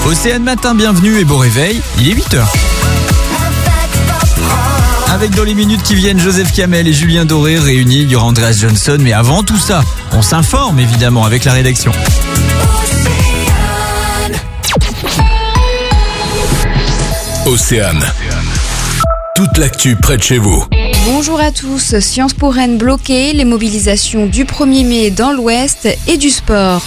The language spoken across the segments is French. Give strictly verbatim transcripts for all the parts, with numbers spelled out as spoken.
Océane Matin, bienvenue et beau réveil, il est huit heures. Avec dans les minutes qui viennent, Joseph Kamel et Julien Doré réunis, il y aura Andreas Johnson. Mais avant tout ça, on s'informe évidemment avec la rédaction. Océane. Toute l'actu près de chez vous. Bonjour à tous. Sciences Po Rennes bloquées, les mobilisations du premier mai dans l'Ouest et du sport.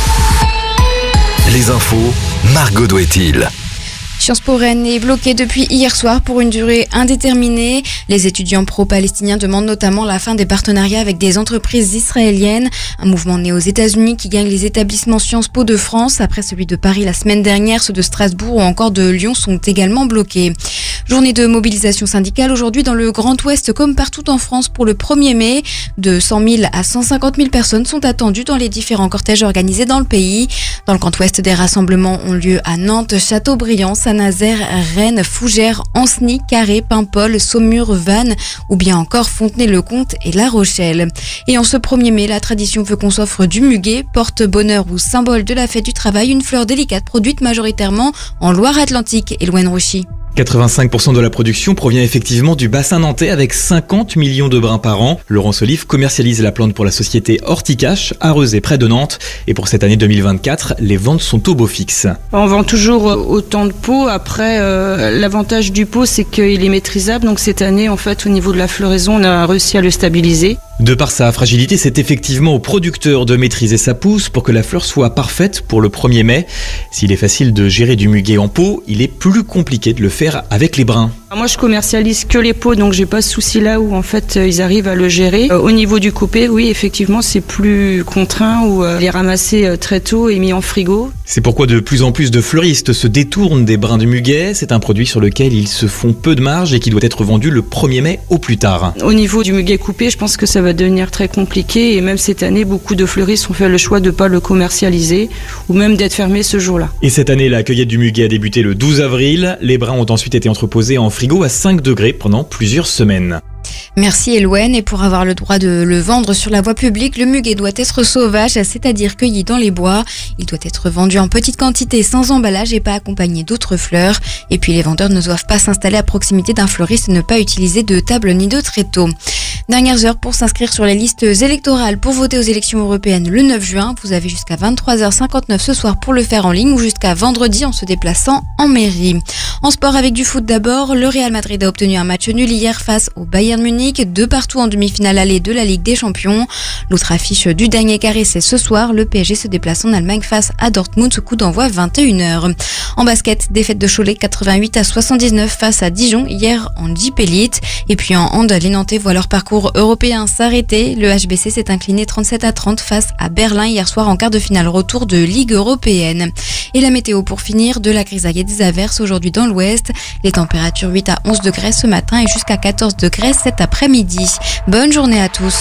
Les infos, Margot Douet-il. Sciences Po Rennes est bloquée depuis hier soir pour une durée indéterminée. Les étudiants pro-palestiniens demandent notamment la fin des partenariats avec des entreprises israéliennes. Un mouvement né aux États-Unis qui gagne les établissements Sciences Po de France. Après celui de Paris la semaine dernière, ceux de Strasbourg ou encore de Lyon sont également bloqués. Journée de mobilisation syndicale aujourd'hui dans le Grand Ouest comme partout en France pour le premier mai. De cent mille à cent cinquante mille personnes sont attendues dans les différents cortèges organisés dans le pays. Dans le Grand Ouest, des rassemblements ont lieu à Nantes, Châteaubriand, Saint-Nazaire, Rennes, Fougères, Ancenis, Carré, Paimpol, Saumur, Vannes ou bien encore Fontenay-le-Comte et La Rochelle. Et en ce premier mai, la tradition veut qu'on s'offre du muguet, porte-bonheur ou symbole de la fête du travail, une fleur délicate produite majoritairement en Loire-Atlantique. Eloane Rouchy. quatre-vingt-cinq pour cent de la production provient effectivement du bassin nantais avec cinquante millions de brins par an. Laurence Olive commercialise la plante pour la société Horticache, à Rezé près de Nantes. Et pour cette année deux mille vingt-quatre, les ventes sont au beau fixe. On vend toujours autant de pots. Après, euh, l'avantage du pot, c'est qu'il est maîtrisable. Donc cette année, en fait, au niveau de la floraison, on a réussi à le stabiliser. De par sa fragilité, c'est effectivement au producteur de maîtriser sa pousse pour que la fleur soit parfaite pour le premier mai. S'il est facile de gérer du muguet en pot, il est plus compliqué de le faire avec les brins. Moi, je commercialise que les pots, donc j'ai pas de souci là où en fait ils arrivent à le gérer. Euh, au niveau du coupé, oui, effectivement, c'est plus contraint où euh, il est ramassé euh, très tôt et mis en frigo. C'est pourquoi de plus en plus de fleuristes se détournent des brins de muguet. C'est un produit sur lequel ils se font peu de marge et qui doit être vendu le premier mai au plus tard. Au niveau du muguet coupé, je pense que ça va devenir très compliqué et même cette année, beaucoup de fleuristes ont fait le choix de pas le commercialiser ou même d'être fermés ce jour-là. Et cette année, la cueillette du muguet a débuté le douze avril. Les brins ont ensuite été entreposés en frigo à cinq degrés pendant plusieurs semaines. Merci Eloane. Et pour avoir le droit de le vendre sur la voie publique, le muguet doit être sauvage, c'est-à-dire cueilli dans les bois. Il doit être vendu en petite quantité sans emballage et pas accompagné d'autres fleurs. Et puis les vendeurs ne doivent pas s'installer à proximité d'un fleuriste et ne pas utiliser de table ni de tréteau. Dernières heures pour s'inscrire sur les listes électorales pour voter aux élections européennes le neuf juin. Vous avez jusqu'à vingt-trois heures cinquante-neuf ce soir pour le faire en ligne ou jusqu'à vendredi en se déplaçant en mairie. En sport avec du foot d'abord, le Real Madrid a obtenu un match nul hier face au Bayern Munich, deux partout en demi-finale allée de la Ligue des Champions. L'autre affiche du dernier carré, c'est ce soir. Le P S G se déplace en Allemagne face à Dortmund, ce coup d'envoi vingt et une heures. En basket, défaite de Cholet quatre-vingt-huit à soixante-dix-neuf face à Dijon hier en Jeep Elite. Et puis en hand, les Nantais voient leur parcours européen s'arrêter. Le H B C s'est incliné trente-sept à trente face à Berlin hier soir en quart de finale retour de Ligue européenne. Et la météo pour finir, de la grisaille et des averses aujourd'hui dans l'ouest. Les températures huit à onze degrés ce matin et jusqu'à quatorze degrés cet après-midi. Bonne journée à tous.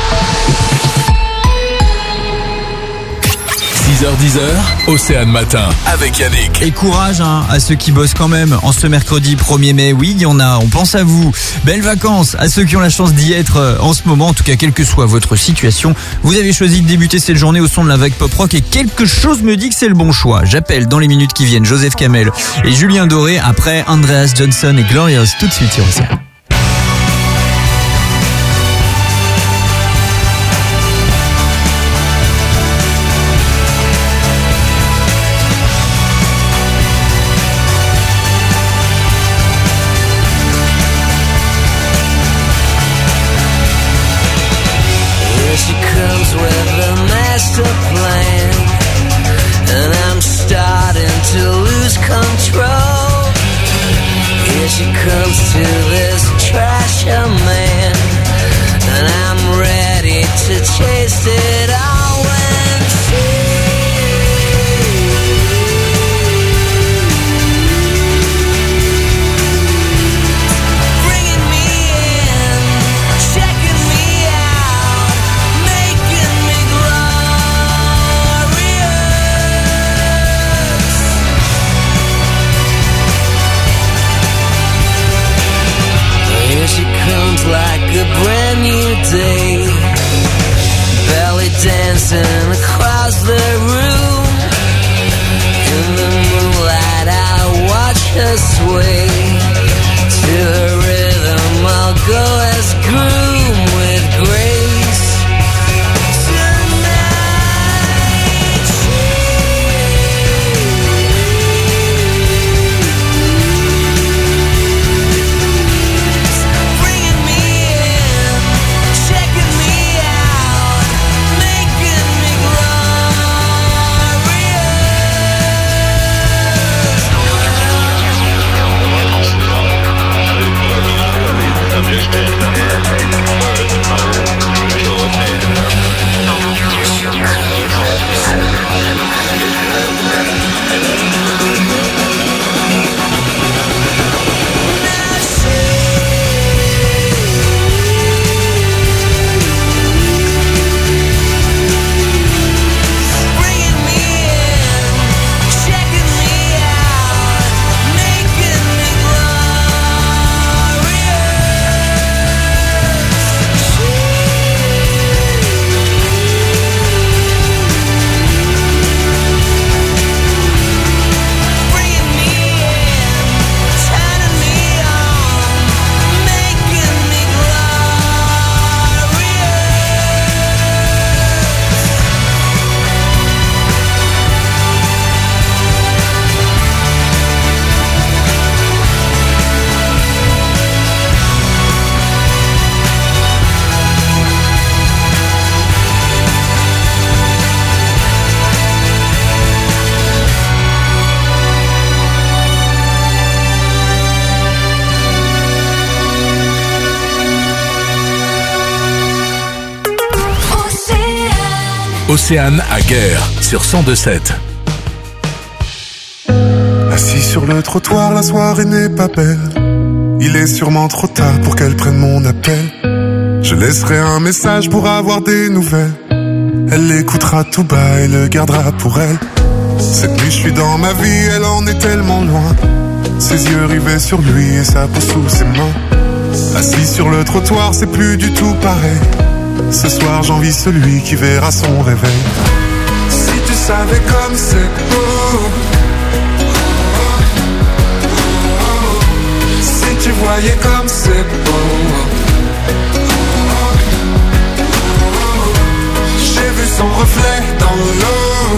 six heures dix, Océane Matin avec Yannick. Et courage hein, à ceux qui bossent quand même en ce mercredi premier mai. Oui, il y en a, on pense à vous. Belles vacances à ceux qui ont la chance d'y être en ce moment. En tout cas, quelle que soit votre situation, vous avez choisi de débuter cette journée au son de la vague pop rock et quelque chose me dit que c'est le bon choix. J'appelle dans les minutes qui viennent Joseph Kamel et Julien Doré après Andreas Johnson et Glorious tout de suite sur Océane. She comes with a master plan, and I'm starting to lose control. Here she comes to this Océane à Guerre sur cent deux sept. Assis sur le trottoir, la soirée n'est pas belle. Il est sûrement trop tard pour qu'elle prenne mon appel. Je laisserai un message pour avoir des nouvelles. Elle l'écoutera tout bas et le gardera pour elle. Cette nuit je suis dans ma vie, elle en est tellement loin. Ses yeux rivés sur lui et sa peau sous ses mains. Assis sur le trottoir, c'est plus du tout pareil. Ce soir j'envie celui qui verra son réveil. Si tu savais comme c'est beau, si tu voyais comme c'est beau. J'ai vu son reflet dans l'eau.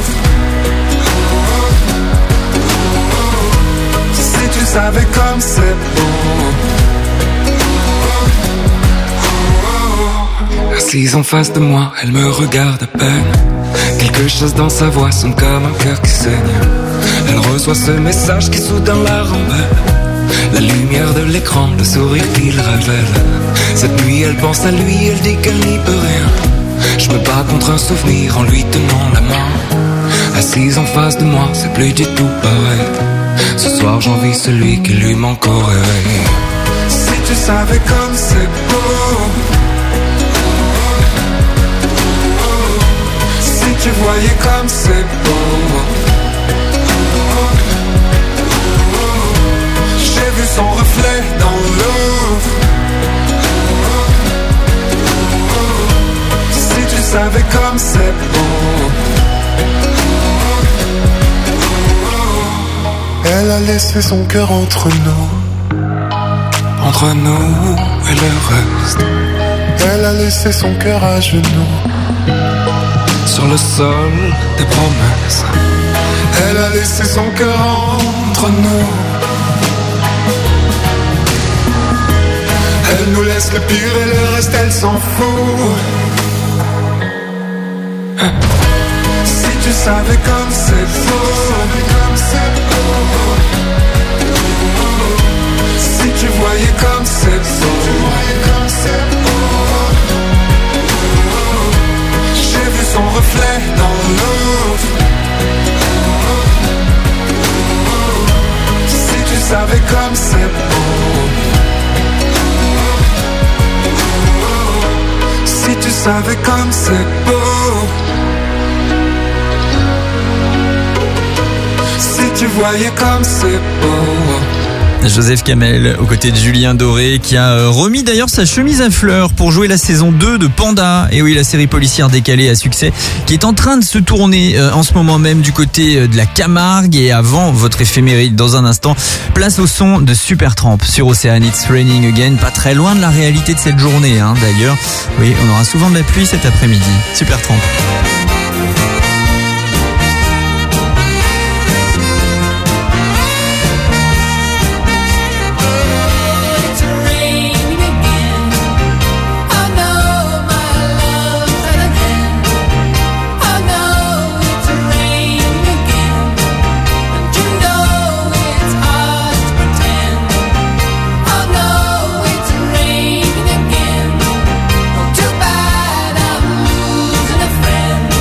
Si tu savais comme c'est beau. Assise en face de moi, elle me regarde à peine. Quelque chose dans sa voix sonne comme un cœur qui saigne. Elle reçoit ce message qui soudain la rembelle. La lumière de l'écran, le sourire qu'il révèle. Cette nuit elle pense à lui, elle dit qu'elle n'y peut rien. Je me bats contre un souvenir en lui tenant la main. Assise en face de moi, c'est plus du tout pareil. Ce soir j'envie celui qui lui manque au réveil. Si tu savais comme c'est beau. Si tu voyais comme c'est beau. J'ai vu son reflet dans l'eau. Si tu savais comme c'est beau. Elle a laissé son cœur entre nous. Entre nous et le reste. Elle a laissé son cœur à genoux. Sur le sol des promesses. Elle a laissé son cœur entre nous. Elle nous laisse le pire et le reste elle s'en fout. Si tu savais comme c'est beau. Si tu voyais comme c'est beau. J'ai vu son reflet dans l'eau. Si tu savais comme c'est beau. Si tu savais comme c'est beau. Si tu voyais comme c'est beau. Joseph Kamel aux côtés de Julien Doré qui a remis d'ailleurs sa chemise à fleurs pour jouer la saison deux de Panda. Et oui, la série policière décalée à succès qui est en train de se tourner en ce moment même du côté de la Camargue. Et avant votre éphéméride dans un instant, place au son de Supertramp sur Océane. It's Raining Again, pas très loin de la réalité de cette journée hein, d'ailleurs. Oui, on aura souvent de la pluie cet après-midi. Supertramp. Too bad I'm losing a friend.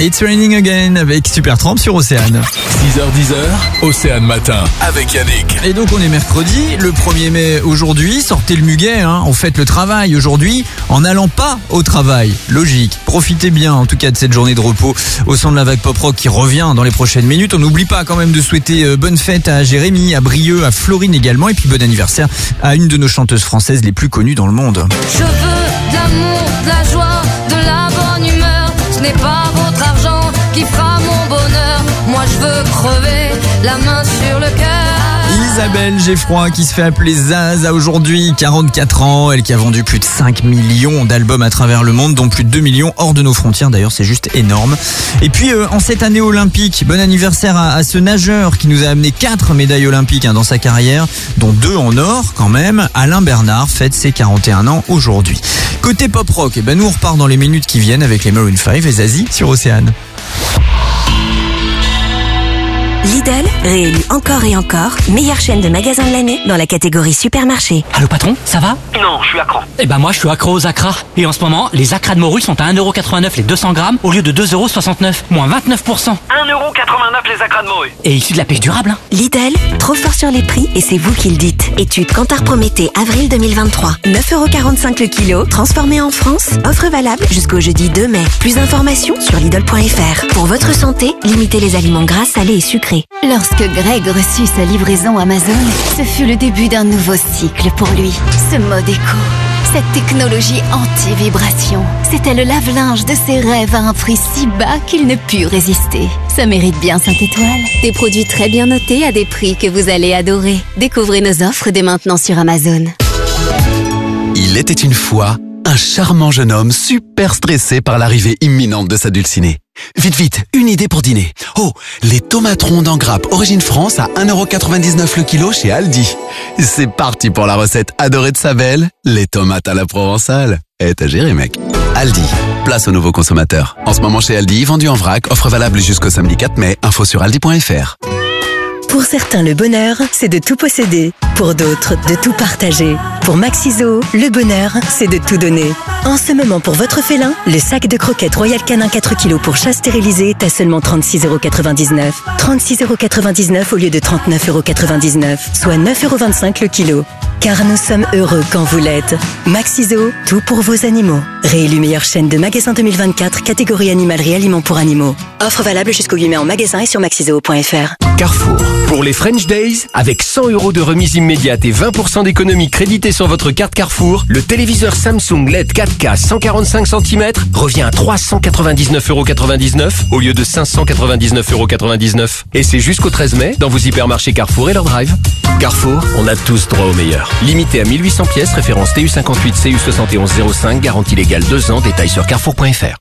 It's Raining Again avec Supertramp sur Océane. six heures dix, Océane Matin avec Yannick. Et donc on est mercredi, le premier mai aujourd'hui, sortez le muguet, hein, on fête le travail aujourd'hui en n'allant pas au travail. Logique, profitez bien en tout cas de cette journée de repos au son de la vague pop rock qui revient dans les prochaines minutes. On n'oublie pas quand même de souhaiter euh, bonne fête à Jérémy, à Brieux, à Florine également, et puis bon anniversaire à une de nos chanteuses françaises les plus connues dans le monde. Je veux de l'amour, de la joie, de la bonne humeur. Ce n'est pas votre argent qui fera mon bonheur. Moi je veux crever, la main sur le cœur. Isabelle Geffroy qui se fait appeler Zaza aujourd'hui, quarante-quatre ans, elle qui a vendu plus de cinq millions d'albums à travers le monde, dont plus de deux millions hors de nos frontières, d'ailleurs c'est juste énorme. Et puis euh, en cette année olympique, bon anniversaire à, à ce nageur qui nous a amené quatre médailles olympiques hein, dans sa carrière, dont deux en or quand même. Alain Bernard fête ses quarante et un ans aujourd'hui. Côté pop rock, eh ben nous on repart dans les minutes qui viennent avec les Maroon five et Zazie sur Océane. Lidl, réélu encore et encore, meilleure chaîne de magasins de l'année dans la catégorie supermarché. Allô patron, ça va? Non, je suis accro. Eh ben moi je suis accro aux acras. Et en ce moment, les acras de morue sont à un euro quatre-vingt-neuf les deux cents grammes au lieu de deux euros soixante-neuf, moins vingt-neuf pour cent. un euro quatre-vingt-neuf les acras de morue. Et issu de la pêche durable, hein. Lidl, trop fort sur les prix et c'est vous qui le dites. Étude Kantar Prométhée, avril deux mille vingt-trois. neuf euros quarante-cinq le kilo, transformé en France. Offre valable jusqu'au jeudi deux mai. Plus d'informations sur Lidl point F R. Pour votre santé, limitez les aliments gras, salés et sucrés. Lorsque Greg reçut sa livraison Amazon, ce fut le début d'un nouveau cycle pour lui. Ce mode éco, cette technologie anti-vibration, c'était le lave-linge de ses rêves à un prix si bas qu'il ne put résister. Ça mérite bien cinq étoiles. Des produits très bien notés à des prix que vous allez adorer. Découvrez nos offres dès maintenant sur Amazon. Il était une fois un charmant jeune homme super stressé par l'arrivée imminente de sa dulcinée. Vite, vite, une idée pour dîner. Oh, les tomates rondes en grappe origine France à un euro quatre-vingt-dix-neuf le kilo chez Aldi. C'est parti pour la recette adorée de sa belle, les tomates à la provençale. Eh, t'as géré, mec. Aldi, place aux nouveaux consommateurs. En ce moment chez Aldi, vendu en vrac, offre valable jusqu'au samedi quatre mai, info sur aldi point F R. Pour certains, le bonheur, c'est de tout posséder. Pour d'autres, de tout partager. Pour Maxiso, le bonheur, c'est de tout donner. En ce moment, pour votre félin, le sac de croquettes Royal Canin quatre kilos pour chat stérilisé est à seulement trente-six euros quatre-vingt-dix-neuf. trente-six euros quatre-vingt-dix-neuf au lieu de trente-neuf euros quatre-vingt-dix-neuf, soit neuf euros vingt-cinq le kilo. Car nous sommes heureux quand vous l'êtes. Maxiso, tout pour vos animaux. Réélu meilleure chaîne de magasins deux mille vingt-quatre, catégorie animalerie aliments pour animaux. Offre valable jusqu'au huit mai en magasin et sur maxiso point F R. Carrefour. Pour les French Days, avec cent euros de remise immédiate et vingt pour cent d'économie créditée sur votre carte Carrefour, le téléviseur Samsung L E D quatre K cent quarante-cinq centimètres revient à trois cent quatre-vingt-dix-neuf euros quatre-vingt-dix-neuf au lieu de cinq cent quatre-vingt-dix-neuf euros quatre-vingt-dix-neuf. Et c'est jusqu'au treize mai dans vos hypermarchés Carrefour et leur drive. Carrefour, on a tous droit au meilleur. Limité à mille huit cents pièces, référence T U cinquante-huit C U soixante et onze zéro cinq, garantie légale deux ans, détails sur carrefour point F R.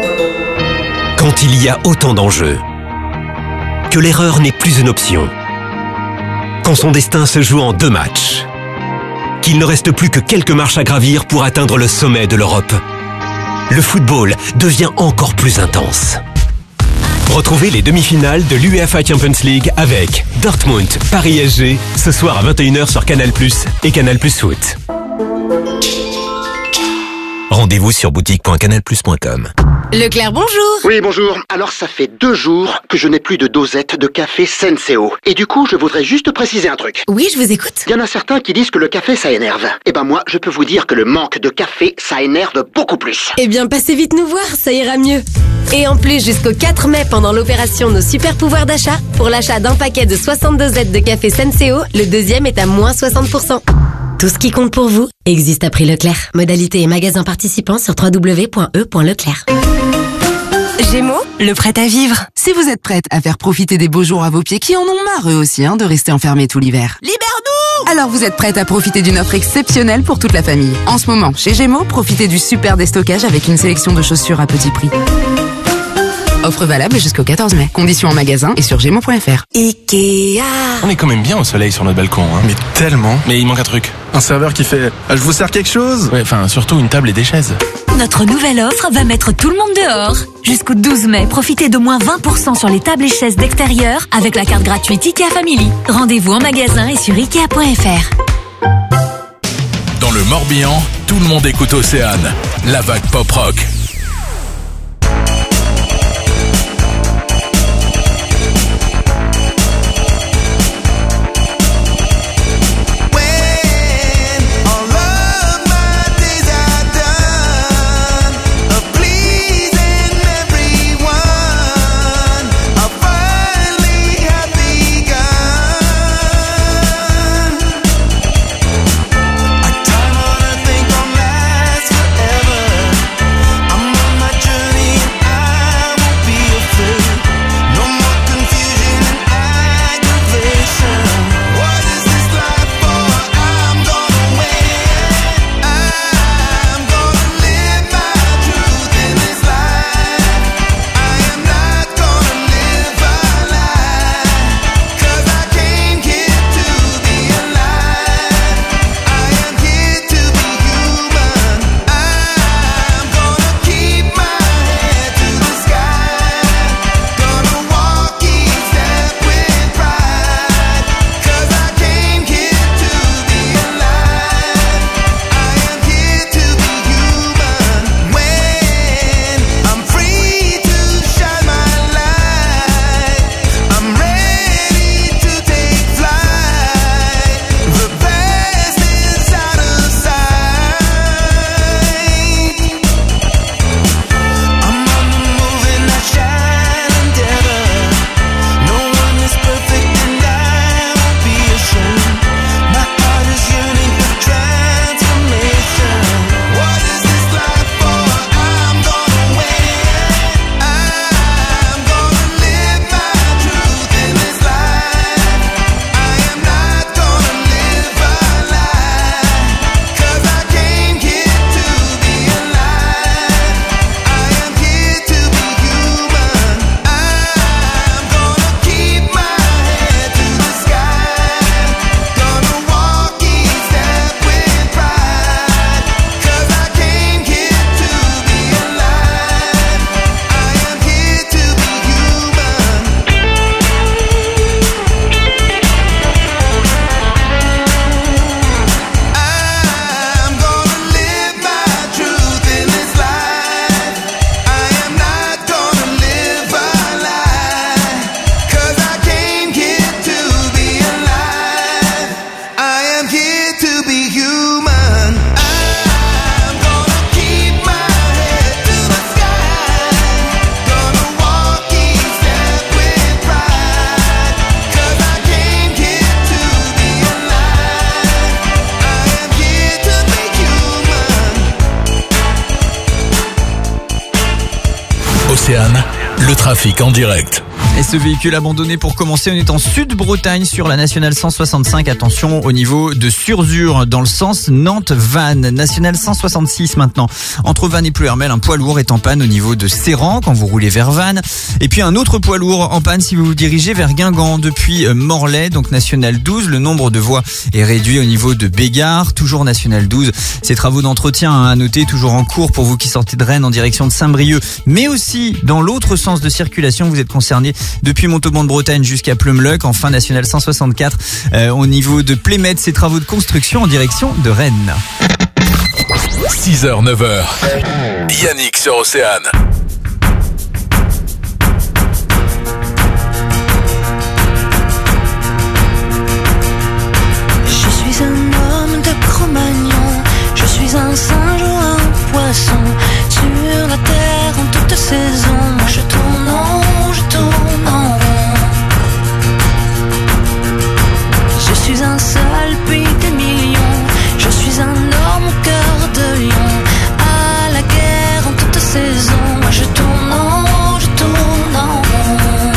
Quand il y a autant d'enjeux, que l'erreur n'est plus une option, quand son destin se joue en deux matchs, qu'il ne reste plus que quelques marches à gravir pour atteindre le sommet de l'Europe, le football devient encore plus intense. Retrouvez les demi-finales de l'UEFA Champions League avec Dortmund, Paris S G, ce soir à vingt et une heures sur Canal plus, et Canal plus Foot. Rendez-vous sur boutique point canal plus point com. Leclerc, bonjour. Oui, bonjour. Alors, ça fait deux jours que je n'ai plus de dosette de café Senseo. Et du coup, je voudrais juste préciser un truc. Oui, je vous écoute. Il y en a certains qui disent que le café, ça énerve. Eh ben moi, je peux vous dire que le manque de café, ça énerve beaucoup plus. Eh bien, passez vite nous voir, ça ira mieux. Et en plus, jusqu'au quatre mai, pendant l'opération Nos Super Pouvoirs d'achat, pour l'achat d'un paquet de soixante-deux zettes de café Senseo, le deuxième est à moins soixante pour cent. Tout ce qui compte pour vous existe à prix Leclerc. Modalité et magasins participants sur w w w point e point leclerc. Gémeaux, le prêt à vivre. Si vous êtes prête à faire profiter des beaux jours à vos pieds qui en ont marre eux aussi hein, de rester enfermés tout l'hiver. Libère-nous! Alors vous êtes prête à profiter d'une offre exceptionnelle pour toute la famille. En ce moment, chez Gémeaux, profitez du super déstockage avec une sélection de chaussures à petit prix. Offre valable jusqu'au quatorze mai. Conditions en magasin et sur gémeaux point F R. Ikea. On est quand même bien au soleil sur notre balcon, hein. Mais tellement. Mais il manque un truc. Un serveur qui fait ah, « Je vous sers quelque chose ?» Ouais, enfin, surtout une table et des chaises. Notre nouvelle offre va mettre tout le monde dehors. Jusqu'au douze mai, profitez de moins vingt pour cent sur les tables et chaises d'extérieur avec la carte gratuite Ikea Family. Rendez-vous en magasin et sur ikea point F R. Dans le Morbihan, tout le monde écoute Océane. La vague pop rock. Océane, le trafic en direct. Et ce véhicule abandonné pour commencer, on est en Sud-Bretagne sur la nationale cent soixante-cinq. Attention au niveau de Surzur dans le sens Nantes-Vannes. Nationale cent soixante-six maintenant. Entre Vannes et Pleuhermel, un poids lourd est en panne au niveau de Serran quand vous roulez vers Vannes. Et puis un autre poids lourd en panne si vous vous dirigez vers Guingamp depuis Morlaix, donc nationale douze. Le nombre de voies est réduit au niveau de Bégard, toujours nationale douze. Ces travaux d'entretien à noter toujours en cours pour vous qui sortez de Rennes en direction de Saint-Brieuc, mais aussi dans l'autre sens de circulation. Vous êtes concerné depuis Montauban de Bretagne jusqu'à Pleumeleuc, enfin nationale cent soixante-quatre euh, au niveau de Plémède, ces travaux de construction en direction de Rennes. six heures neuf heures, Yannick sur Océane. Je suis un homme de Cro-Magnon, je suis un singe ou un poisson, sur la terre en toute saison. Moi je tourne en, je tourne en rond. Je suis un seul puis des millions, je suis un homme au cœur de lion, à la guerre en toute saison. Moi je tourne en, je tourne en rond.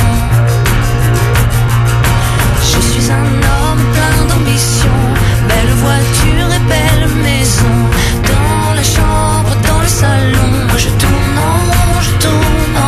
Je suis un homme plein d'ambition, belle voiture et belle maison, dans la chambre, dans le salon. Moi je tourne en, je tourne en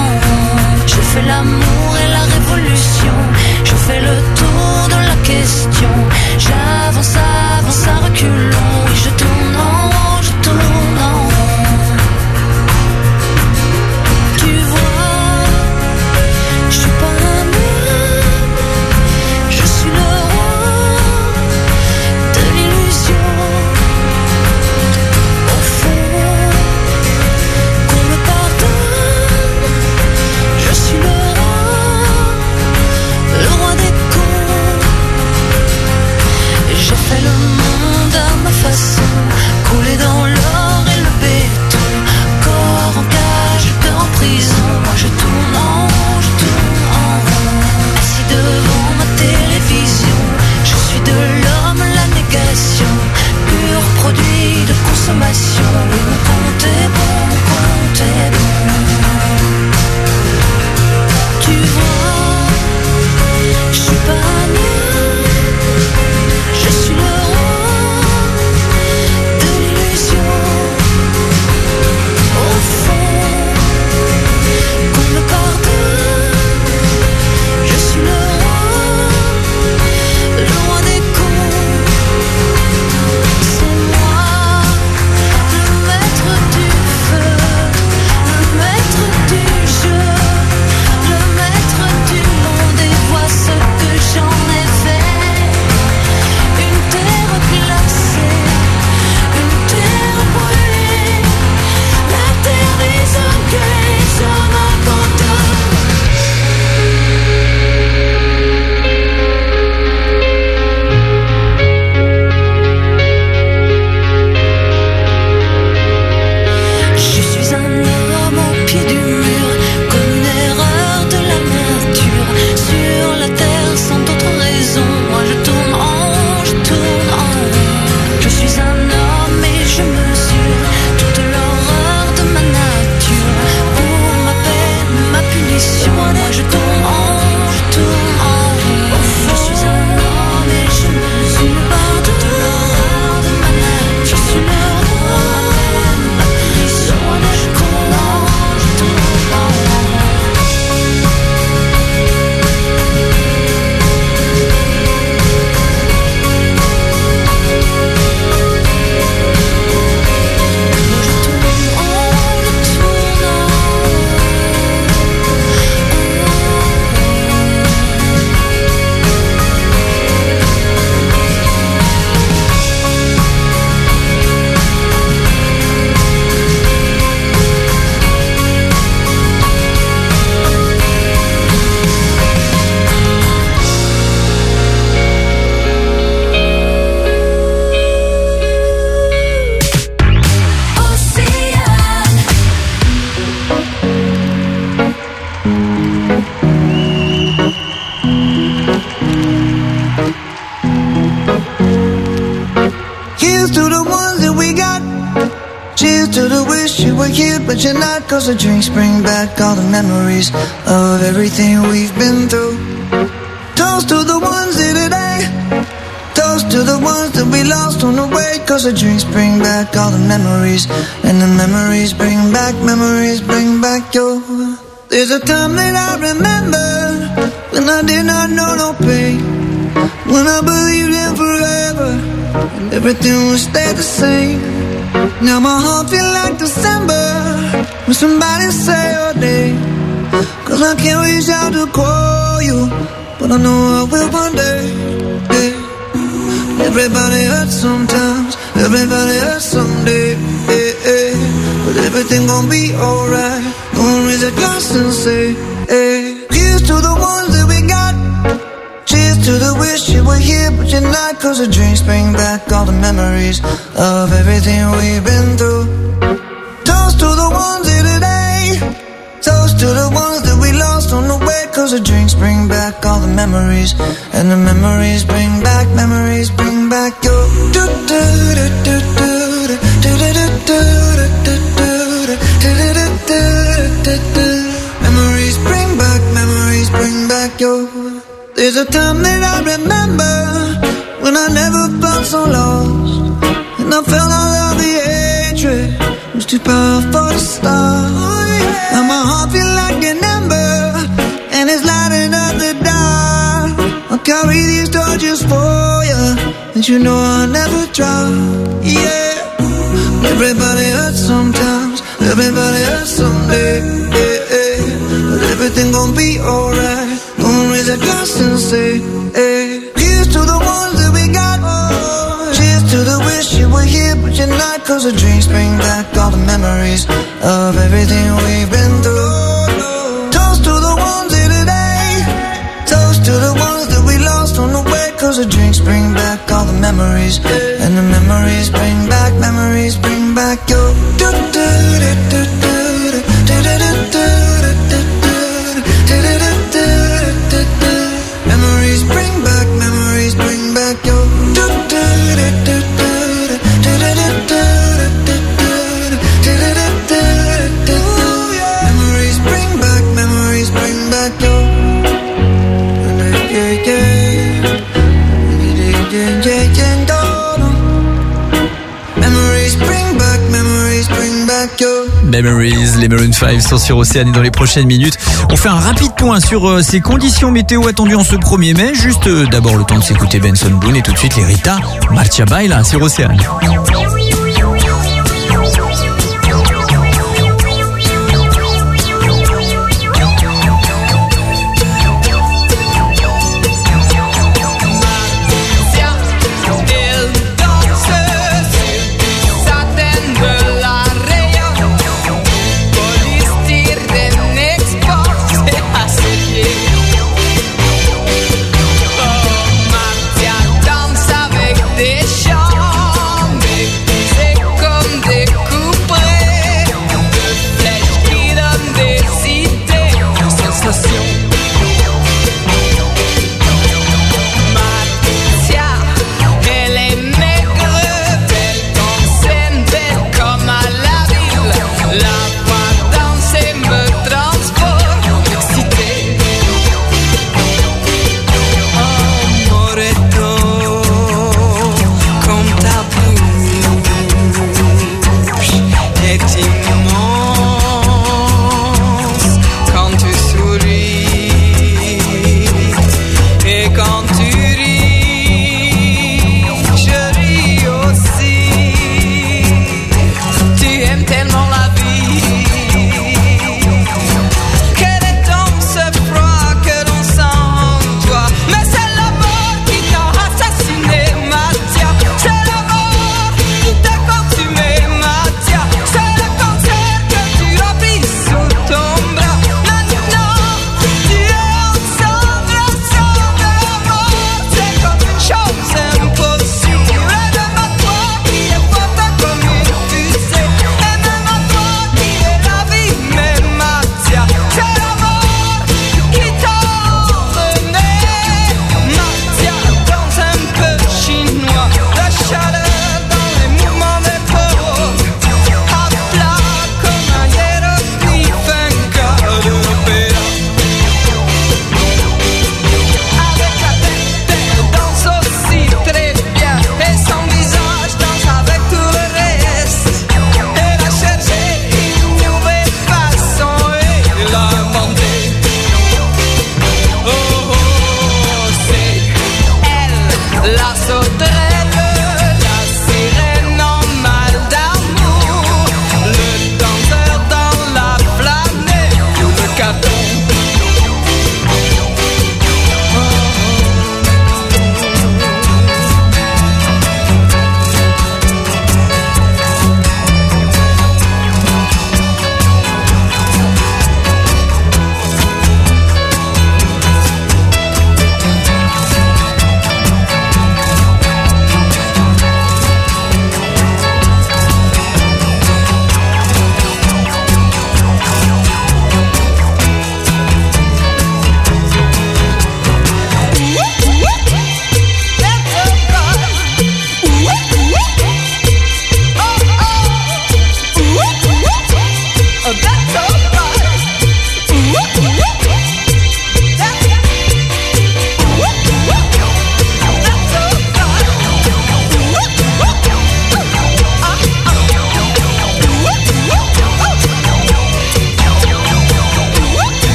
Here's to the wish you were here, but you're not. Cause the drinks bring back all the memories of everything we've been through. Toast to the ones here today. Toast to the ones that we lost on the way. Cause the drinks bring back all the memories. And the memories bring back, memories bring back your. There's a time that I remember when I did not know no pain, when I believed in forever and everything would stay the same. Now my heart feel like December when somebody say your name. Cause I can't reach out to call you, but I know I will one day. Yeah. Everybody hurts sometimes, everybody hurts someday. Yeah, yeah. But everything gon' be alright. Gonna raise a glass and say, hey. Here's to the ones that we got. Cheers to the wish you were here, but you're not. Cause the drinks bring back all the memories of everything we've been through. Toast to the ones here today. Toast to the ones that we lost on the way. Cause the drinks bring back all the memories. And the memories bring back, memories bring back your. Memories bring back, memories bring back your. There's a time that I remember when I never felt so lost, and I felt all of the hatred was too powerful to stop. Now my heart feel like an ember, and it's lighting up the dark. I'll carry these torches for you, and you know I'll never drop. Yeah, everybody hurts sometimes, everybody hurts someday. Yeah, yeah. But everything gon' be alright. Gonna raise a glass and say, hey. Here's to the ones that we got. Oh, cheers to the wish you were here, but you're not. Cause the drinks bring back all the memories of everything we've been through. Toast to the ones here today. Toast to the ones that we lost on the way. Cause the drinks bring back all the memories. And the memories bring back, memories bring back your. Memories bring back, memories bring back your. Memories bring back, memories bring back your. Memories bring back, memories bring back your. Memories, les Maroon five sont sur Océane et dans les prochaines minutes, on fait un rapide point sur euh, ces conditions météo attendues en ce premier mai. Juste euh, d'abord le temps de s'écouter Benson Boone et tout de suite les Rita Marcia Baila sur Océane. Des chambres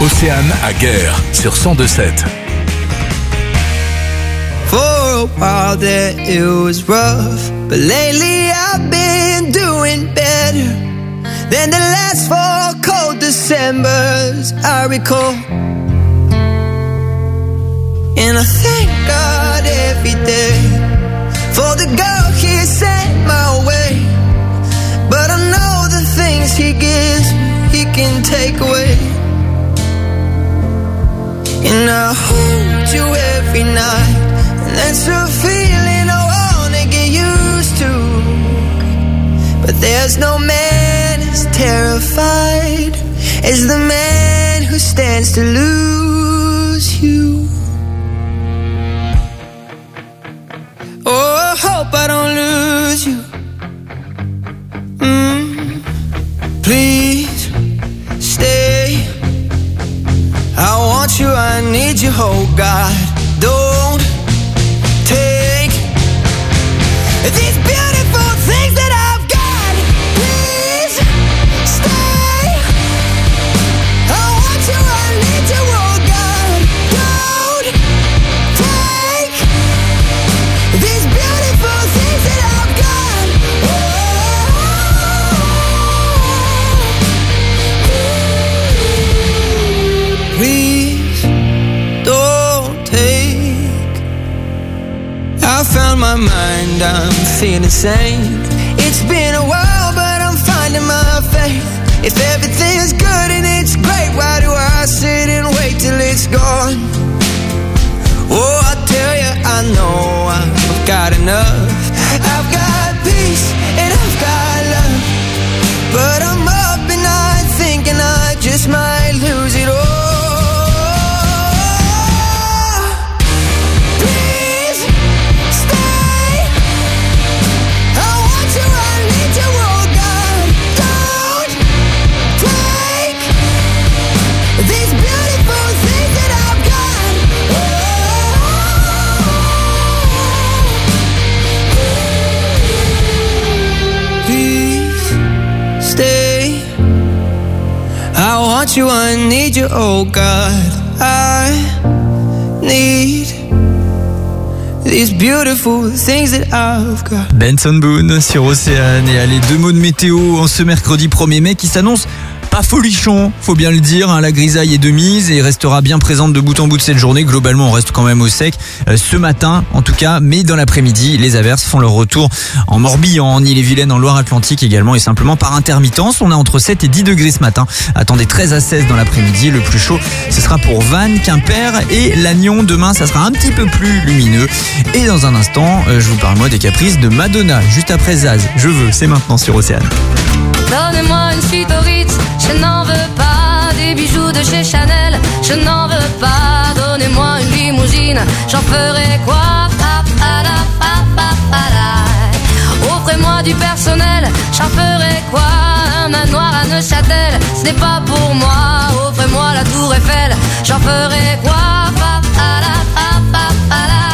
Océane à Guerre sur cent deux sept. For a while there it was rough, but lately I've been doing better than the last four cold Decembers I recall. And I thank God every day for the girl He sent my way. But I know the things He gives me, He can take away. And I hold you every night, and that's a feeling I wanna get used to. But there's no man as terrified as the man who stands to lose you. Oh, I hope I don't lose you. Mm, please stay. I want you, I need you, oh God. Don't take these beautiful things that I've got. Please stay. I want you, I need you, oh God. Don't take these beautiful things that I've got. Oh, please don't take. I found my mind, I'm feeling sane. It's been a while, but I'm finding my faith. If everything's good and it's great, why do I sit and wait till it's gone? Oh, I tell you, I know I've got enough. I've got peace and I've got love, but I'm up at night thinking I just might lose it all. Please stay. I want you, I need you, oh God. Don't take these beautiful things that I've got. Please stay. I want you, I need you, oh God. I need these beautiful things that I've got. Benson Boone sur Océane. Et allez, deux mots de météo en ce mercredi premier mai qui s'annonce pas folichon, faut bien le dire, hein. La grisaille est de mise et restera bien présente de bout en bout de cette journée. Globalement, on reste quand même au sec euh, ce matin en tout cas, mais dans l'après-midi, les averses font leur retour en Morbihan, en Ille-et-Vilaine, en Loire-Atlantique également, et simplement par intermittence. On a entre sept et dix degrés ce matin. Attendez treize à seize dans l'après-midi. Le plus chaud, ce sera pour Vannes, Quimper et Lannion. Demain, ça sera un petit peu plus lumineux. Et dans un instant, euh, je vous parle moi des caprices de Madonna, juste après Zaz. Je veux, c'est maintenant sur Océane. Donnez-moi une suite au Ritz, je n'en veux pas. Des bijoux de chez Chanel, je n'en veux pas. Donnez-moi une limousine, j'en ferai quoi? Pa, pa, la, pa, pa, pa, la. Offrez-moi du personnel, j'en ferai quoi? Un manoir à Neuchâtel, ce n'est pas pour moi. Offrez-moi la tour Eiffel, j'en ferai quoi? Pa, pa, la, pa, pa, pa, la.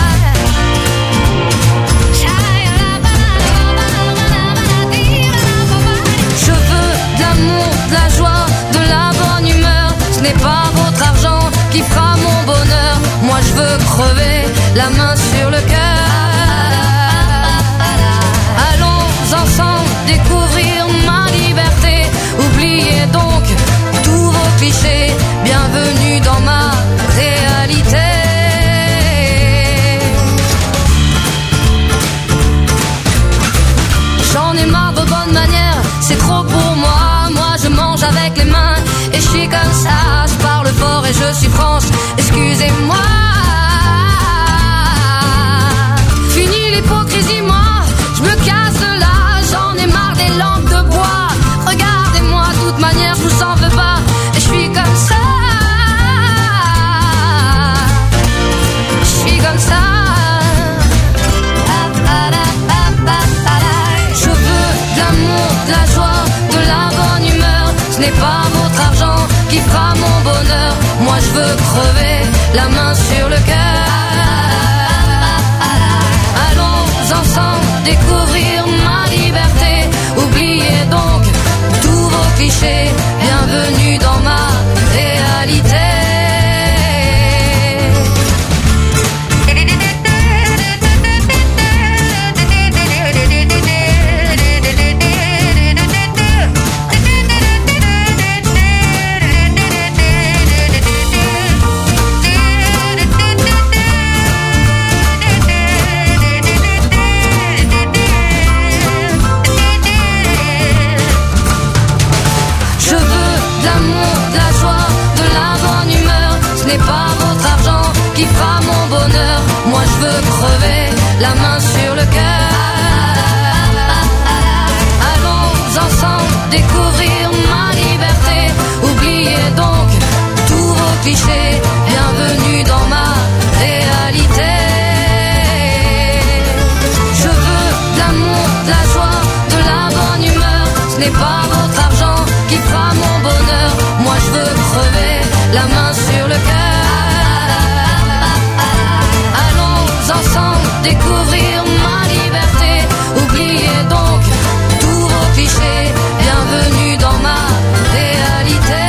De la joie, de la bonne humeur, ce n'est pas votre argent qui fera mon bonheur. Moi je veux crever la main sur le cœur. Allons ensemble découvrir ma liberté. Oubliez donc tous vos clichés. Bienvenue dans ma réalité. J'en ai marre de bonnes manières, c'est trop pour moi. Je mange avec les mains et je suis comme ça. Je parle fort et je suis franche, excusez-moi. Fini l'hypocrisie, moi, je me casse de là. J'en ai marre des langues de bois. Regardez-moi, de toute manière, je vous en veux pas. Et je suis comme ça. Je suis comme ça. Je veux de l'amour, de la joie, de la bonne humeur. Ce n'est pas votre argent qui fera mon bonheur. Moi je veux crever la main sur le cœur. Allons ensemble découvrir ma liberté. Oubliez donc tous vos clichés. Bienvenue dans ma réalité. la main sur le cœur. Allons ensemble découvrir ma liberté. Oubliez donc tous vos clichés. Bienvenue dans ma réalité. Je veux de l'amour, de la joie, de la bonne humeur. Ce n'est pas votre argent qui fera mon bonheur. Moi je veux crever la main sur le cœur. Allons ensemble découvrir ma liberté. Oubliez donc tous vos clichés. Bienvenue dans ma réalité.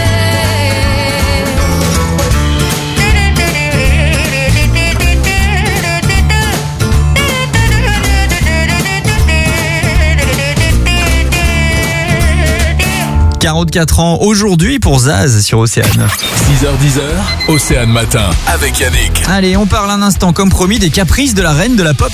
quarante-quatre ans aujourd'hui pour Zaz sur Océane. six heures dix, Océane Matin avec Yannick. Allez, on parle un instant comme promis des caprices de la reine de la pop.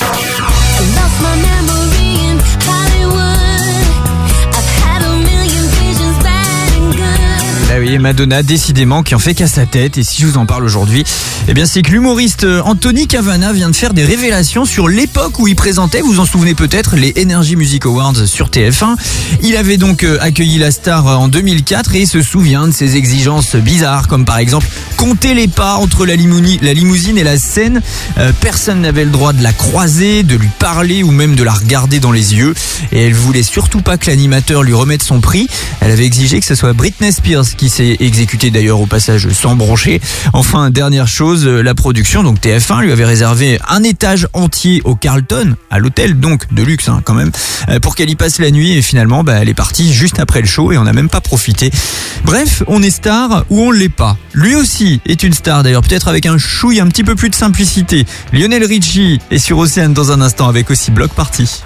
Bah oui, Madonna, décidément, qui en fait qu'à sa tête. Et si je vous en parle aujourd'hui, eh bien, c'est que l'humoriste Anthony Cavana vient de faire des révélations sur l'époque où il présentait, vous vous en souvenez peut-être, les Energy Music Awards sur T F un. Il avait donc accueilli la star en deux mille quatre et se souvient de ses exigences bizarres, comme par exemple compter les pas entre la, limouni, la limousine et la scène. Euh, personne n'avait le droit de la croiser, de lui parler ou même de la regarder dans les yeux. Et elle voulait surtout pas que l'animateur lui remette son prix. Elle avait exigé que ce soit Britney Spears qui s'est exécutée d'ailleurs au passage sans broncher. Enfin, dernière chose, la production, donc T F un, lui avait réservé un étage entier au Carlton, à l'hôtel, donc de luxe hein, quand même, pour qu'elle y passe la nuit. Et finalement, bah, elle est partie juste après le show et on n'a même pas profité. Bref, on est star ou on l'est pas. Lui aussi est une star d'ailleurs, peut-être avec un chouille un petit peu plus de simplicité. Lionel Richie est sur Océane dans un instant avec aussi Block Party.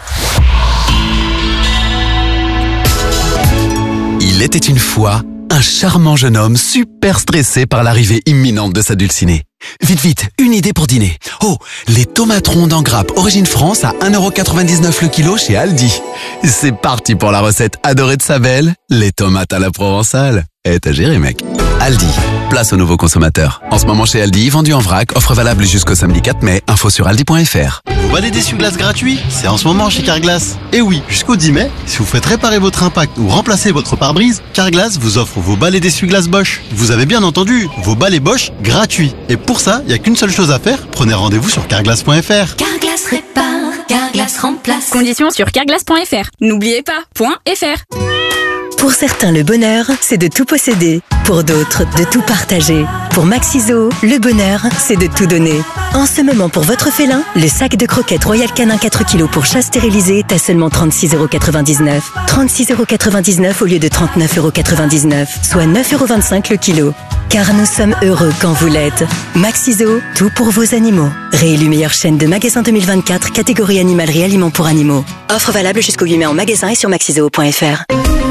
Il était une fois un charmant jeune homme super stressé par l'arrivée imminente de sa dulcinée. Vite, vite, une idée pour dîner. Oh, les tomates rondes en grappe Origine France à un euro quatre-vingt-dix-neuf le kilo chez Aldi. C'est parti pour la recette adorée de sa belle, les tomates à la provençale. Eh, t'as géré, mec. Aldi, place aux nouveaux consommateurs. En ce moment chez Aldi, vendu en vrac, offre valable jusqu'au samedi quatre mai. Info sur aldi point fr. Vous balai d'essuie-glace gratuit, c'est en ce moment chez Carglass. Et oui, jusqu'au dix mai, si vous faites réparer votre impact ou remplacer votre pare-brise, Carglass vous offre vos balais d'essuie-glace Bosch. Vous avez bien entendu, vos balais Bosch gratuits. Et pour ça, il n'y a qu'une seule chose à faire, prenez rendez-vous sur carglass point fr. Carglass répare, Carglass remplace. Conditions sur carglass point fr. N'oubliez pas, .fr. Pour certains, le bonheur, c'est de tout posséder. Pour d'autres, de tout partager. Pour Maxiso, le bonheur, c'est de tout donner. En ce moment, pour votre félin, le sac de croquettes Royal Canin quatre kilos pour chat stérilisé est à seulement trente-six euros quatre-vingt-dix-neuf. trente-six euros quatre-vingt-dix-neuf au lieu de trente-neuf euros quatre-vingt-dix-neuf, soit neuf euros vingt-cinq le kilo. Car nous sommes heureux quand vous l'êtes. Maxiso, tout pour vos animaux. Réélu meilleure chaîne de magasins deux mille vingt-quatre, catégorie animalerie aliments pour animaux. Offre valable jusqu'au huit mai en magasin et sur maxiso point fr.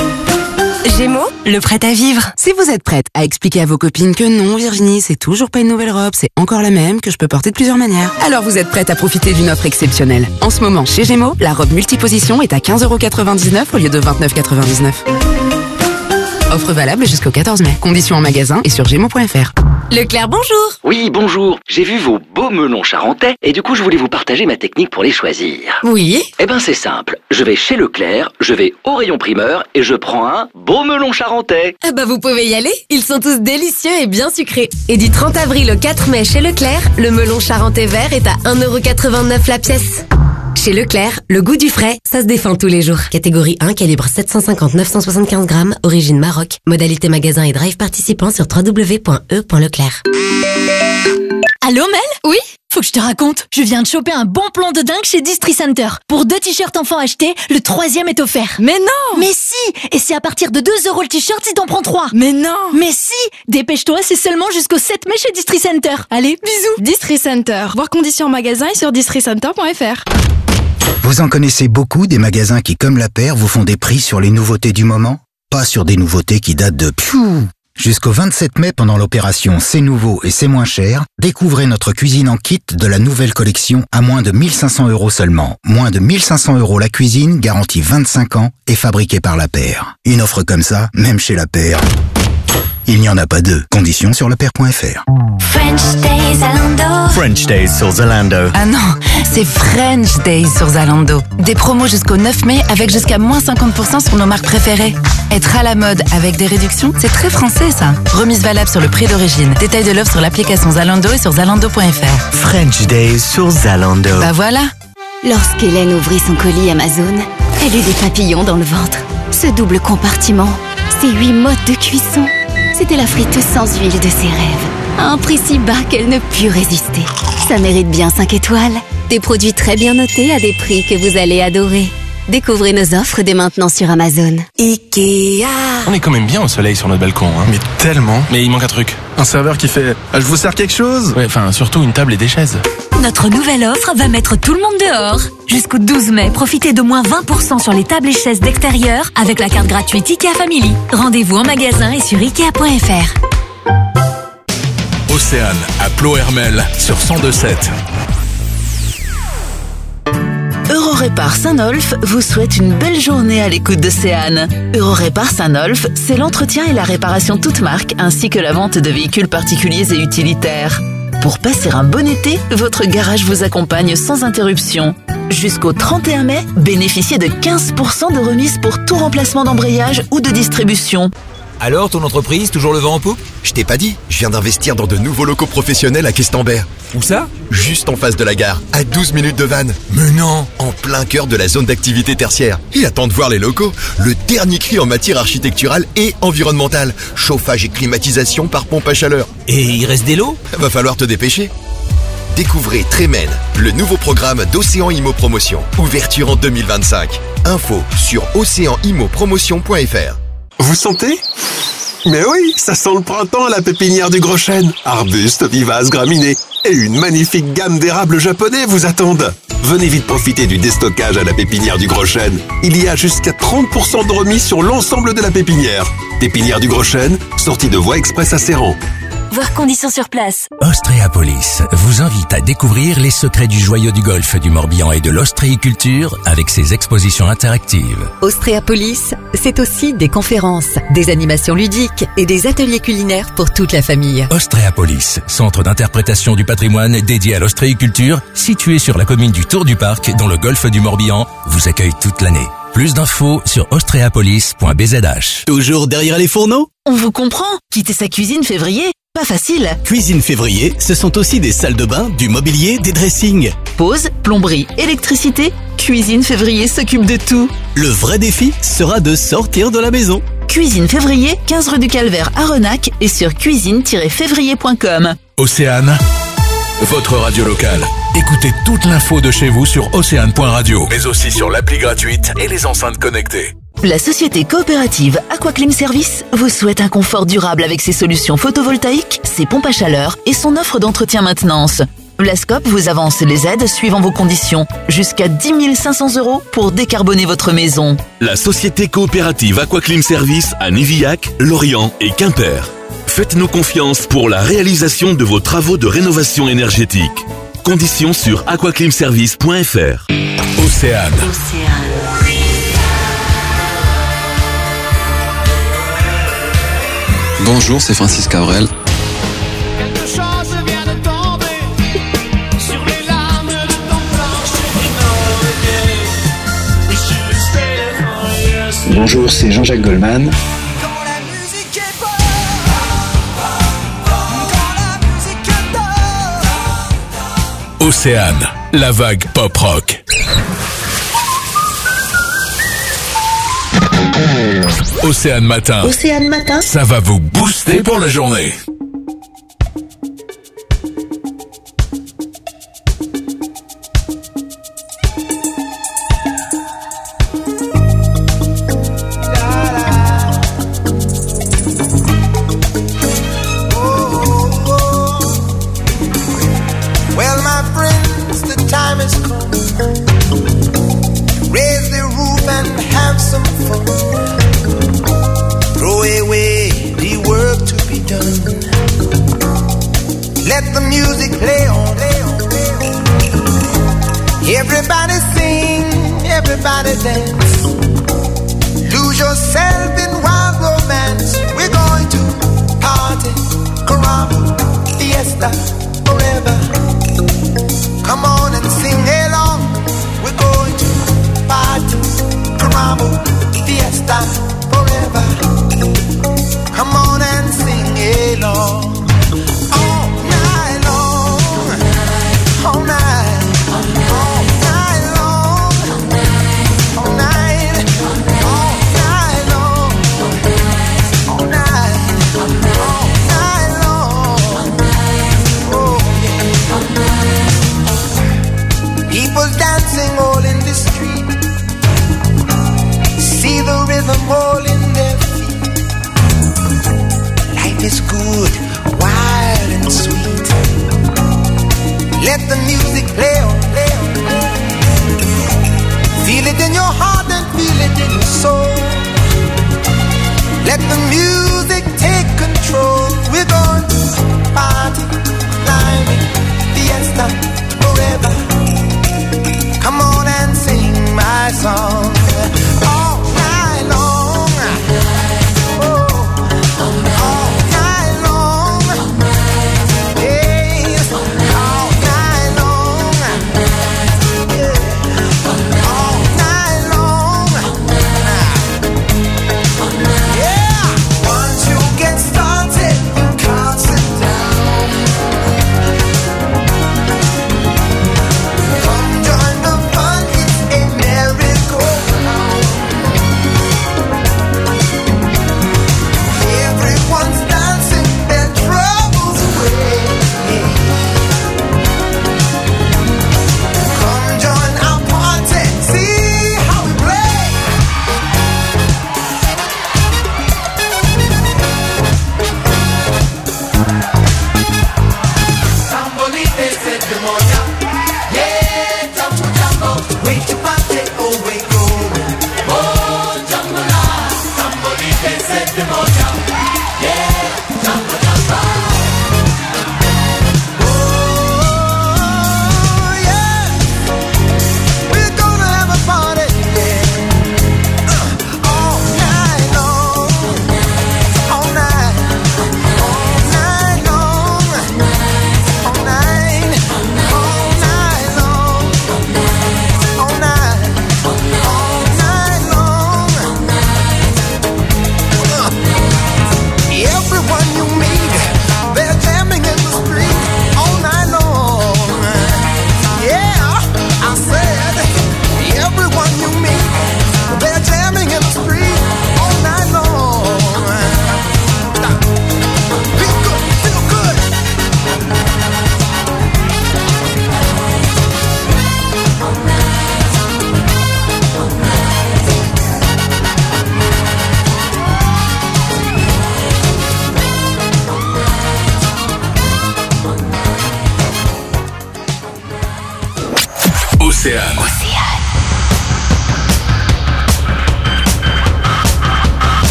Gémeaux, le prêt à vivre. Si vous êtes prête à expliquer à vos copines que non, Virginie, c'est toujours pas une nouvelle robe, c'est encore la même, que je peux porter de plusieurs manières, alors vous êtes prête à profiter d'une offre exceptionnelle. En ce moment, chez Gémeaux, la robe multiposition est à quinze euros quatre-vingt-dix-neuf au lieu de vingt-neuf euros quatre-vingt-dix-neuf. Offre valable jusqu'au quatorze mai. Conditions en magasin et sur gémeaux point fr. Leclerc, bonjour. Oui, bonjour. J'ai vu vos beaux melons charentais et du coup, je voulais vous partager ma technique pour les choisir. Oui. Eh ben, c'est simple. Je vais chez Leclerc, je vais au rayon primeur et je prends un beau melon charentais. Ah bah, vous pouvez y aller. Ils sont tous délicieux et bien sucrés. Et du trente avril au quatre mai chez Leclerc, le melon charentais vert est à un euro quatre-vingt-neuf la pièce. Chez Leclerc, le goût du frais, ça se défend tous les jours. Catégorie un, calibre sept cent cinquante à neuf cent soixante-quinze grammes, origine Maroc. Modalité magasin et drive participant sur w w w point e point leclerc. Allô Mel ? Oui ? Faut que je te raconte, je viens de choper un bon plan de dingue chez Distri Center. Pour deux t-shirts enfants achetés, le troisième est offert. Mais non ! Mais si ! Et c'est à partir de deux euros le t-shirt si t'en prends trois. Mais non ! Mais si ! Dépêche-toi, c'est seulement jusqu'au sept mai chez Distri Center. Allez, bisous. Distri Center. Voir conditions en magasin et sur distri center point fr. Vous en connaissez beaucoup des magasins qui, comme la paire, vous font des prix sur les nouveautés du moment? Pas sur des nouveautés qui datent de pfiou. Jusqu'au vingt-sept mai, pendant l'opération C'est nouveau et c'est moins cher, découvrez notre cuisine en kit de la nouvelle collection à moins de mille cinq cents euros seulement. Moins de mille cinq cents euros la cuisine, garantie vingt-cinq ans et fabriquée par la paire. Une offre comme ça, même chez la paire, Il n'y en a pas deux. Conditions sur leclerc point f r. French Days Zalando. French Days sur Zalando. Ah non, c'est French Days sur Zalando. Des promos jusqu'au neuf mai avec jusqu'à moins cinquante pour cent sur nos marques préférées. Être à la mode avec des réductions, c'est très français ça. Remise valable sur le prix d'origine. Détail de l'offre sur l'application Zalando et sur zalando point f r. French Days sur Zalando. Bah voilà. Lorsqu'Hélène ouvrit son colis Amazon, elle eut des papillons dans le ventre. Ce double compartiment, ces huit modes de cuisson, c'était la friteuse sans huile de ses rêves. À un prix si bas qu'elle ne put résister. Ça mérite bien cinq étoiles. Des produits très bien notés à des prix que vous allez adorer. Découvrez nos offres dès maintenant sur Amazon. Ikea. On est quand même bien au soleil sur notre balcon, hein. Mais tellement. Mais il manque un truc. Un serveur qui fait ah, « Je vous sers quelque chose ?» Ouais, enfin, surtout une table et des chaises. Notre nouvelle offre va mettre tout le monde dehors. Jusqu'au douze mai, profitez de moins vingt pour cent sur les tables et chaises d'extérieur avec la carte gratuite IKEA Family. Rendez-vous en magasin et sur ikea point f r. Océane à Plohermel sur cent deux sept. Eurorépar Saint-Nolf vous souhaite une belle journée à l'écoute d'Océane. Eurorépar Saint-Nolf, c'est l'entretien et la réparation toute marque ainsi que la vente de véhicules particuliers et utilitaires. Pour passer un bon été, votre garage vous accompagne sans interruption. Jusqu'au trente et un mai, bénéficiez de quinze pour cent de remise pour tout remplacement d'embrayage ou de distribution. Alors, ton entreprise, toujours le vent en poupe? Je t'ai pas dit, je viens d'investir dans de nouveaux locaux professionnels à Questembert. Où ça? Juste en face de la gare, à douze minutes de Vannes. Mais non! En plein cœur de la zone d'activité tertiaire. Et attends de voir les locaux, le dernier cri en matière architecturale et environnementale. Chauffage et climatisation par pompe à chaleur. Et il reste des lots? Va falloir te dépêcher. Découvrez Trémen, le nouveau programme d'Océan Immo Promotion. Ouverture en deux mille vingt-cinq. Info sur océan immo promotion point f r. Vous sentez? Mais oui, ça sent le printemps à la pépinière du Gros Chêne. Arbustes, vivaces, graminées et une magnifique gamme d'érables japonais vous attendent. Venez vite profiter du déstockage à la pépinière du Gros Chêne. Il y a jusqu'à trente pour cent de remise sur l'ensemble de la pépinière. Pépinière du Gros Chêne, sortie de voie express à Serran. Voir conditions sur place. Ostréapolis vous invite à découvrir les secrets du joyau du golfe du Morbihan et de l'ostréiculture avec ses expositions interactives. Ostréapolis, c'est aussi des conférences, des animations ludiques et des ateliers culinaires pour toute la famille. Ostréapolis, centre d'interprétation du patrimoine dédié à l'ostréiculture, situé sur la commune du Tour du Parc dans le golfe du Morbihan, vous accueille toute l'année. Plus d'infos sur ostréapolis point b z h. Toujours derrière les fourneaux? On vous comprend. Quitter sa cuisine février, pas facile. Cuisine février, ce sont aussi des salles de bain, du mobilier, des dressings. Pause, plomberie, électricité, Cuisine février s'occupe de tout. Le vrai défi sera de sortir de la maison. Cuisine février, quinze rue du Calvaire à Renac et sur cuisine tiret février point com. Océane, votre radio locale. Écoutez toute l'info de chez vous sur océane point radio, mais aussi sur l'appli gratuite et les enceintes connectées. La société coopérative Aquaclim Service vous souhaite un confort durable avec ses solutions photovoltaïques, ses pompes à chaleur et son offre d'entretien-maintenance. Vlascop vous avance les aides suivant vos conditions, jusqu'à dix mille cinq cents euros pour décarboner votre maison. La société coopérative Aquaclim Service à Nivillac, Lorient et Quimper. Faites-nous confiance pour la réalisation de vos travaux de rénovation énergétique. Conditions sur aquaclimservice point f r. Océane. Bonjour, c'est Francis Cabrel. Bonjour, c'est Jean-Jacques Goldman. Océane, la vague pop-rock. Océane Matin. Océane Matin. Ça va vous booster pour la journée. Lose yourself in wild romance. We're going to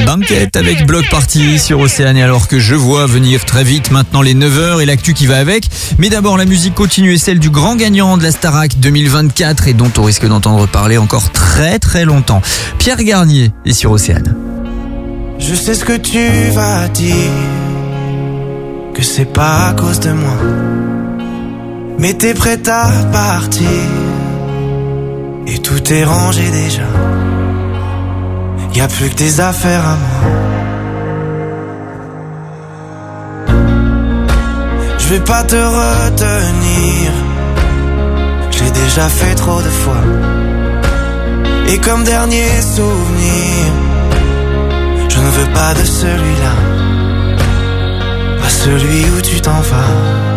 Banquette avec Bloc Party sur Océane, alors que je vois venir très vite maintenant les neuf heures et l'actu qui va avec. Mais d'abord la musique continue et celle du grand gagnant de la Starac deux mille vingt-quatre et dont on risque d'entendre parler encore très très longtemps. Pierre Garnier est sur Océane. Je sais ce que tu vas dire, que c'est pas à cause de moi, mais t'es prête à partir et tout est rangé déjà. Y'a plus que tes affaires à moi. Je vais pas te retenir, je l'ai déjà fait trop de fois. Et comme dernier souvenir, je ne veux pas de celui-là, pas celui où tu t'en vas.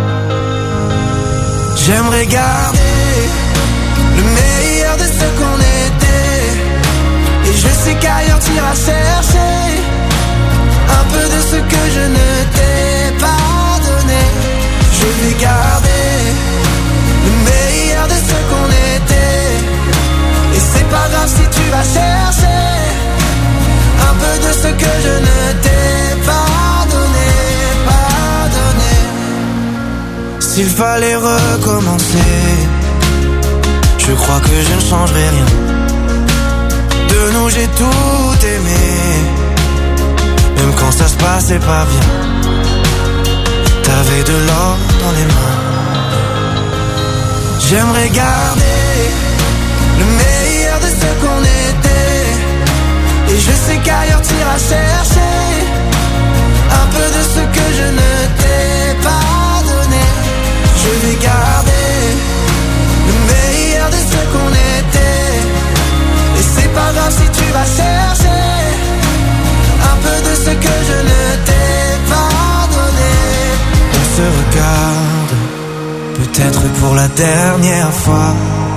J'aimerais garder le meilleur de ce qu'on était, et je sais qu'ailleurs t'iras chercher un peu de ce que je ne t'ai pas donné. Je vais garder le meilleur de ce qu'on était, et c'est pas grave si tu vas chercher un peu de ce que je ne t'ai pas donné, pas donné. S'il fallait recommencer, je crois que je ne changerai rien. De nous j'ai tout aimé, même quand ça se passait pas bien. T'avais de l'or dans les mains. J'aimerais garder le meilleur de ce qu'on était, et je sais qu'ailleurs t'iras chercher un peu de ce que je ne t'ai pas donné. Je vais garder le meilleur de ce qu'on était, et c'est pas grave si tu vas chercher un peu de ce que je ne t'ai pas donné. On se regarde, peut-être pour la dernière fois,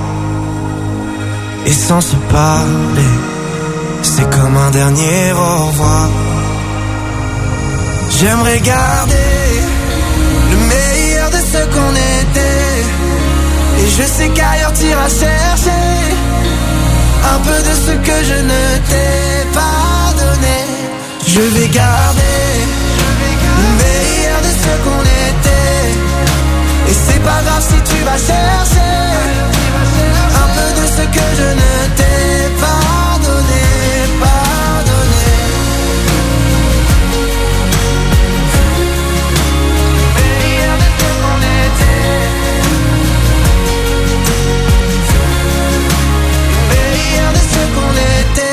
et sans se parler, c'est comme un dernier au revoir. J'aimerais garder le meilleur de ce qu'on était, et je sais qu'ailleurs t'iras chercher un peu de ce que je ne t'ai pas donné. Je vais garder le meilleur de ce qu'on était, et c'est pas grave si tu vas chercher